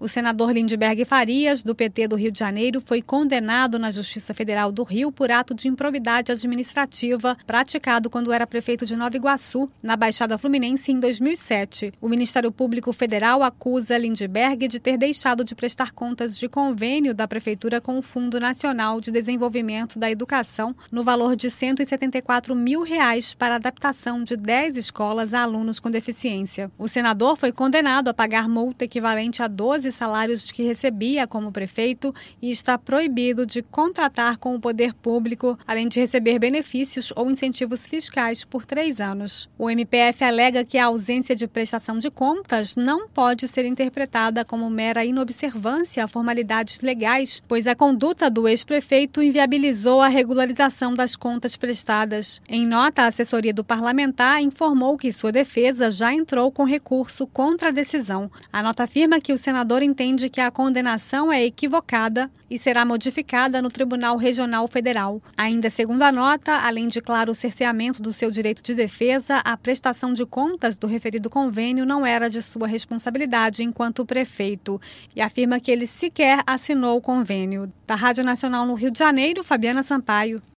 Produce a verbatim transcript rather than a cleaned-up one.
O senador Lindbergh Farias, do P T do Rio de Janeiro, foi condenado na Justiça Federal do Rio por ato de improbidade administrativa praticado quando era prefeito de Nova Iguaçu, na Baixada Fluminense, em dois mil e sete. O Ministério Público Federal acusa Lindbergh de ter deixado de prestar contas de convênio da Prefeitura com o Fundo Nacional de Desenvolvimento da Educação no valor de cento e setenta e quatro mil reais para a adaptação de dez escolas a alunos com deficiência. O senador foi condenado a pagar multa equivalente a doze salários que recebia como prefeito e está proibido de contratar com o poder público, além de receber benefícios ou incentivos fiscais por três anos. O M P F alega que a ausência de prestação de contas não pode ser interpretada como mera inobservância a formalidades legais, pois a conduta do ex-prefeito inviabilizou a regularização das contas prestadas. Em nota, a assessoria do parlamentar informou que sua defesa já entrou com recurso contra a decisão. A nota afirma que o senador entende que a condenação é equivocada e será modificada no Tribunal Regional Federal. Ainda segundo a nota, além de claro cerceamento do seu direito de defesa, a prestação de contas do referido convênio não era de sua responsabilidade enquanto prefeito e afirma que ele sequer assinou o convênio. Da Rádio Nacional no Rio de Janeiro, Fabiana Sampaio.